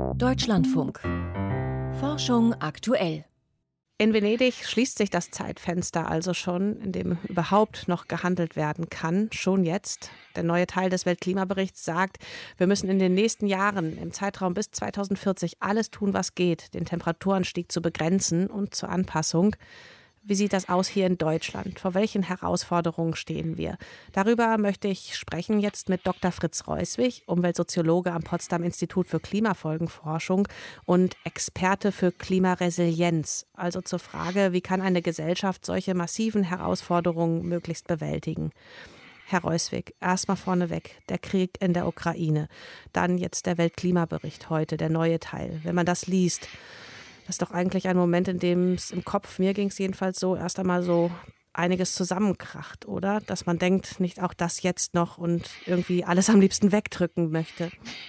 Deutschlandfunk. Forschung aktuell. In Venedig schließt sich das Zeitfenster also schon, in dem überhaupt noch gehandelt werden kann, schon jetzt. Der neue Teil des Weltklimaberichts sagt, wir müssen in den nächsten Jahren im Zeitraum bis 2040 alles tun, was geht, den Temperaturanstieg zu begrenzen und zur Anpassung. Wie sieht das aus hier in Deutschland? Vor welchen Herausforderungen stehen wir? Darüber möchte ich sprechen jetzt mit Dr. Fritz Reuswig, Umweltsoziologe am Potsdam Institut für Klimafolgenforschung und Experte für Klimaresilienz. Also zur Frage, wie kann eine Gesellschaft solche massiven Herausforderungen möglichst bewältigen? Herr Reuswig, erstmal vorneweg, der Krieg in der Ukraine, dann jetzt der Weltklimabericht heute, der neue Teil. Wenn man das liest, das ist doch eigentlich ein Moment, in dem es im Kopf, mir ging es jedenfalls so, erst einmal so einiges zusammenkracht, oder? Dass man denkt, nicht auch das jetzt noch und irgendwie alles am liebsten wegdrücken möchte.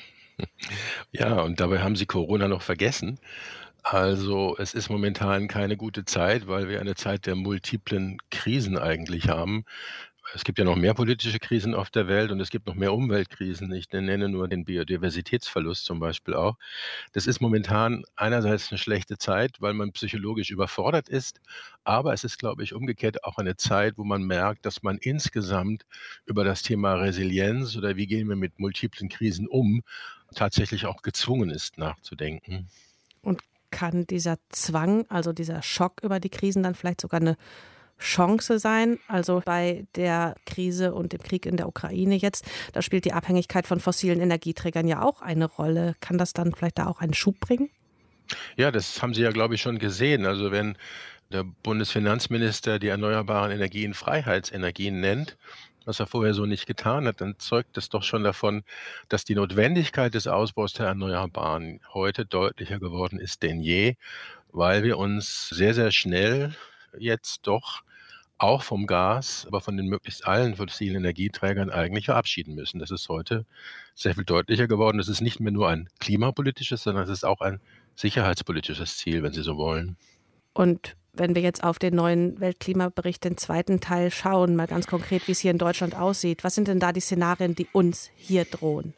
Ja, und dabei haben Sie Corona noch vergessen. Also es ist momentan keine gute Zeit, weil wir eine Zeit der multiplen Krisen eigentlich haben. Es gibt ja noch mehr politische Krisen auf der Welt und es gibt noch mehr Umweltkrisen. Ich nenne nur den Biodiversitätsverlust zum Beispiel auch. Das ist momentan einerseits eine schlechte Zeit, weil man psychologisch überfordert ist, aber es ist, glaube ich, umgekehrt auch eine Zeit, wo man merkt, dass man insgesamt über das Thema Resilienz oder wie gehen wir mit multiplen Krisen um, tatsächlich auch gezwungen ist, nachzudenken. Und kann dieser Zwang, also dieser Schock über die Krisen dann vielleicht sogar eine Chance sein? Also bei der Krise und dem Krieg in der Ukraine jetzt, da spielt die Abhängigkeit von fossilen Energieträgern ja auch eine Rolle. Kann das dann vielleicht da auch einen Schub bringen? Ja, das haben Sie ja, glaube ich, schon gesehen. Also wenn der Bundesfinanzminister die erneuerbaren Energien Freiheitsenergien nennt, was er vorher so nicht getan hat, dann zeugt das doch schon davon, dass die Notwendigkeit des Ausbaus der Erneuerbaren heute deutlicher geworden ist denn je, weil wir uns sehr, sehr schnell jetzt doch auch vom Gas, aber von den möglichst allen fossilen Energieträgern eigentlich verabschieden müssen. Das ist heute sehr viel deutlicher geworden. Das ist nicht mehr nur ein klimapolitisches, sondern es ist auch ein sicherheitspolitisches Ziel, wenn Sie so wollen. Und wenn wir jetzt auf den neuen Weltklimabericht, den zweiten Teil schauen, mal ganz konkret, wie es hier in Deutschland aussieht, was sind denn da die Szenarien, die uns hier drohen?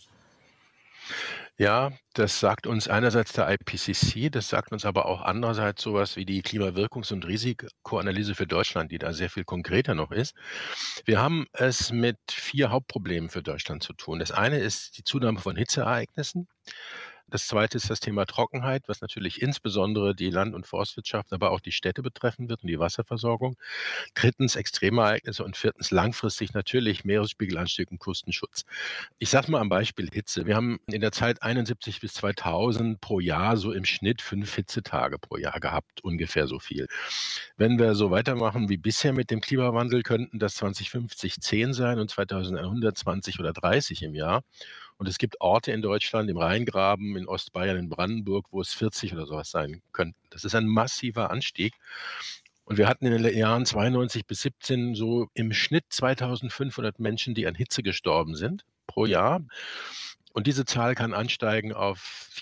Ja, das sagt uns einerseits der IPCC, das sagt uns aber auch andererseits sowas wie die Klimawirkungs- und Risikoanalyse für Deutschland, die da sehr viel konkreter noch ist. Wir haben es mit 4 Hauptproblemen für Deutschland zu tun. Das eine ist die Zunahme von Hitzeereignissen. Das zweite ist das Thema Trockenheit, was natürlich insbesondere die Land- und Forstwirtschaft, aber auch die Städte betreffen wird und die Wasserversorgung. Drittens Extremereignisse und viertens langfristig natürlich Meeresspiegelanstieg und Küstenschutz. Ich sage mal am Beispiel Hitze. Wir haben in der Zeit 71 bis 2000 pro Jahr so im Schnitt 5 Hitzetage pro Jahr gehabt, ungefähr so viel. Wenn wir so weitermachen wie bisher mit dem Klimawandel, könnten das 2050 10 sein und 2100 20 oder 30 im Jahr. Und es gibt Orte in Deutschland, im Rheingraben, in Ostbayern, in Brandenburg, wo es 40 oder sowas sein könnten. Das ist ein massiver Anstieg. Und wir hatten in den Jahren 92 bis 17 so im Schnitt 2500 Menschen, die an Hitze gestorben sind pro Jahr. Und diese Zahl kann ansteigen auf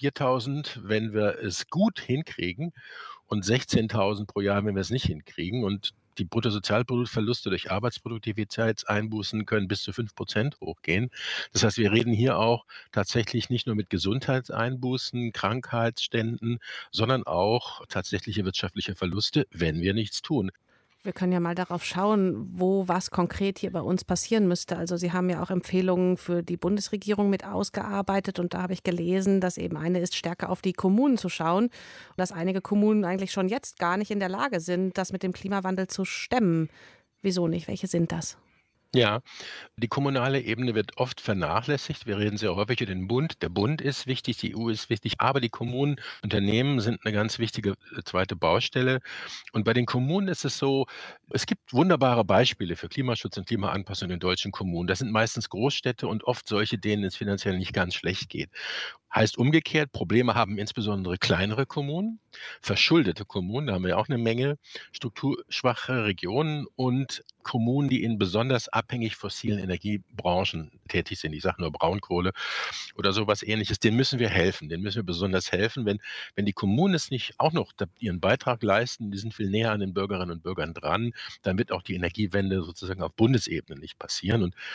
4000, wenn wir es gut hinkriegen, und 16.000 pro Jahr, wenn wir es nicht hinkriegen. Und die Bruttosozialproduktverluste durch Arbeitsproduktivitätseinbußen können bis zu 5% hochgehen. Das heißt, wir reden hier auch tatsächlich nicht nur mit Gesundheitseinbußen, Krankheitsständen, sondern auch tatsächliche wirtschaftliche Verluste, wenn wir nichts tun. Wir können ja mal darauf schauen, wo was konkret hier bei uns passieren müsste. Also Sie haben ja auch Empfehlungen für die Bundesregierung mit ausgearbeitet und da habe ich gelesen, dass eben eine ist, stärker auf die Kommunen zu schauen und dass einige Kommunen eigentlich schon jetzt gar nicht in der Lage sind, das mit dem Klimawandel zu stemmen. Wieso nicht? Welche sind das? Ja, die kommunale Ebene wird oft vernachlässigt. Wir reden sehr häufig über den Bund. Der Bund ist wichtig, die EU ist wichtig, aber die Kommunen, Unternehmen sind eine ganz wichtige zweite Baustelle. Und bei den Kommunen ist es so, es gibt wunderbare Beispiele für Klimaschutz und Klimaanpassung in deutschen Kommunen. Das sind meistens Großstädte und oft solche, denen es finanziell nicht ganz schlecht geht. Heißt umgekehrt, Probleme haben insbesondere kleinere Kommunen, verschuldete Kommunen, da haben wir auch eine Menge, strukturschwache Regionen und Kommunen, die in besonders abhängig fossilen Energiebranchen tätig sind. Ich sage nur Braunkohle oder sowas Ähnliches. Denen müssen wir helfen. Denen müssen wir besonders helfen. Wenn die Kommunen es nicht auch noch ihren Beitrag leisten, die sind viel näher an den Bürgerinnen und Bürgern dran, dann wird auch die Energiewende sozusagen auf Bundesebene nicht passieren. Und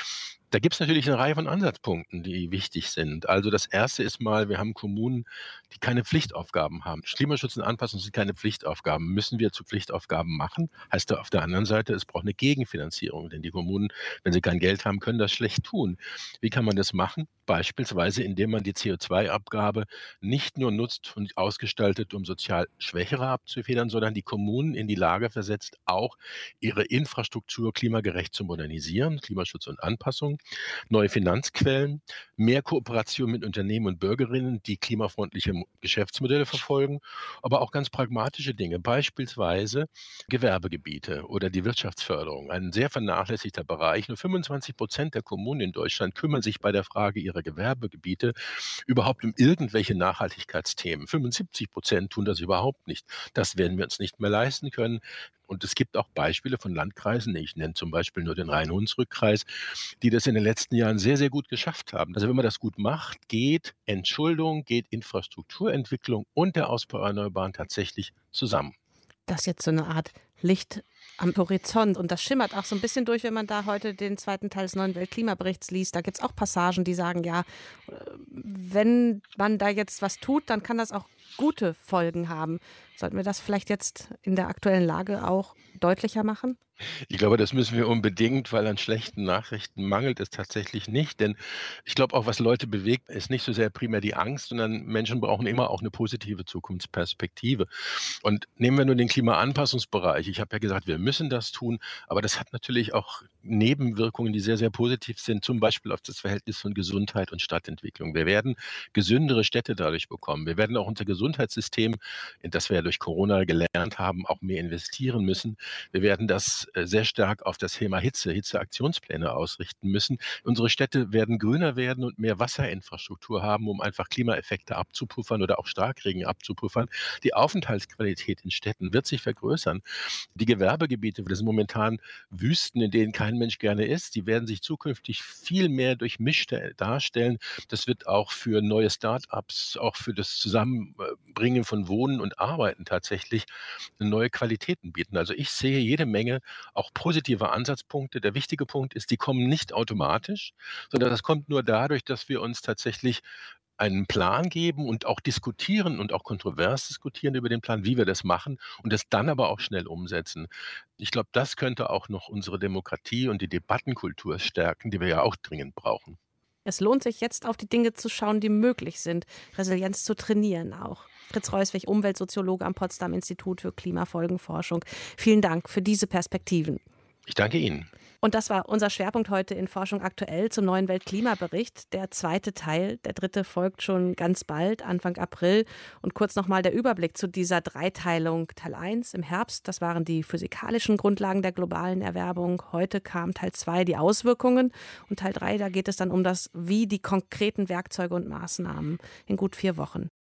Da gibt es natürlich eine Reihe von Ansatzpunkten, die wichtig sind. Also, das erste ist mal, wir haben Kommunen, die keine Pflichtaufgaben haben. Klimaschutz und Anpassung sind keine Pflichtaufgaben. Müssen wir zu Pflichtaufgaben machen? Heißt da auf der anderen Seite, es braucht eine Gegenfinanzierung, denn die Kommunen, wenn sie kein Geld haben, können das schlecht tun. Wie kann man das machen? Beispielsweise, indem man die CO2-Abgabe nicht nur nutzt und ausgestaltet, um sozial Schwächere abzufedern, sondern die Kommunen in die Lage versetzt, auch ihre Infrastruktur klimagerecht zu modernisieren, Klimaschutz und Anpassung, neue Finanzquellen, mehr Kooperation mit Unternehmen und Bürgerinnen, die klimafreundliche Geschäftsmodelle verfolgen, aber auch ganz pragmatische Dinge, beispielsweise Gewerbegebiete oder die Wirtschaftsförderung, ein sehr vernachlässigter Bereich. Nur 25% der Kommunen in Deutschland kümmern sich bei der Frage ihrer Gewerbegebiete überhaupt um irgendwelche Nachhaltigkeitsthemen. 75% tun das überhaupt nicht. Das werden wir uns nicht mehr leisten können. Und es gibt auch Beispiele von Landkreisen, ich nenne zum Beispiel nur den Rhein-Hunsrück-Kreis, die das in den letzten Jahren sehr, sehr gut geschafft haben. Also wenn man das gut macht, geht Entschuldung, geht Infrastrukturentwicklung und der Ausbau Erneuerbaren tatsächlich zusammen. Das ist jetzt so eine Art Licht am Horizont. Und das schimmert auch so ein bisschen durch, wenn man da heute den zweiten Teil des neuen Weltklimaberichts liest. Da gibt es auch Passagen, die sagen, ja, wenn man da jetzt was tut, dann kann das auch gute Folgen haben. Sollten wir das vielleicht jetzt in der aktuellen Lage auch deutlicher machen? Ich glaube, das müssen wir unbedingt, weil an schlechten Nachrichten mangelt es tatsächlich nicht. Denn ich glaube auch, was Leute bewegt, ist nicht so sehr primär die Angst, sondern Menschen brauchen immer auch eine positive Zukunftsperspektive. Und nehmen wir nur den Klimaanpassungsbereich. Ich habe ja gesagt, wir müssen das tun, aber das hat natürlich auch Nebenwirkungen, die sehr, sehr positiv sind, zum Beispiel auf das Verhältnis von Gesundheit und Stadtentwicklung. Wir werden gesündere Städte dadurch bekommen. Wir werden auch unser Gesundheitssystem, in das wir ja durch Corona gelernt haben, auch mehr investieren müssen. Wir werden das sehr stark auf das Thema Hitzeaktionspläne ausrichten müssen. Unsere Städte werden grüner werden und mehr Wasserinfrastruktur haben, um einfach Klimaeffekte abzupuffern oder auch Starkregen abzupuffern. Die Aufenthaltsqualität in Städten wird sich vergrößern. Die Gewerbegebiete, das sind momentan Wüsten, in denen kein Mensch gerne ist, die werden sich zukünftig viel mehr durchmischt darstellen. Das wird auch für neue Start-ups, auch für das Zusammenbringen von Wohnen und Arbeiten tatsächlich neue Qualitäten bieten. Also ich sehe jede Menge auch positive Ansatzpunkte. Der wichtige Punkt ist, die kommen nicht automatisch, sondern das kommt nur dadurch, dass wir uns tatsächlich einen Plan geben und auch diskutieren und auch kontrovers diskutieren über den Plan, wie wir das machen und das dann aber auch schnell umsetzen. Ich glaube, das könnte auch noch unsere Demokratie und die Debattenkultur stärken, die wir ja auch dringend brauchen. Es lohnt sich jetzt auf die Dinge zu schauen, die möglich sind, Resilienz zu trainieren auch. Fritz Reuswig, Umweltsoziologe am Potsdam Institut für Klimafolgenforschung. Vielen Dank für diese Perspektiven. Ich danke Ihnen. Und das war unser Schwerpunkt heute in Forschung aktuell zum neuen Weltklimabericht. Der zweite Teil, der dritte folgt schon ganz bald, Anfang April. Und kurz nochmal der Überblick zu dieser Dreiteilung. Teil 1 im Herbst, das waren die physikalischen Grundlagen der globalen Erwärmung. Heute kam Teil 2, die Auswirkungen. Und Teil 3, da geht es dann um das, wie die konkreten Werkzeuge und Maßnahmen in gut 4 Wochen.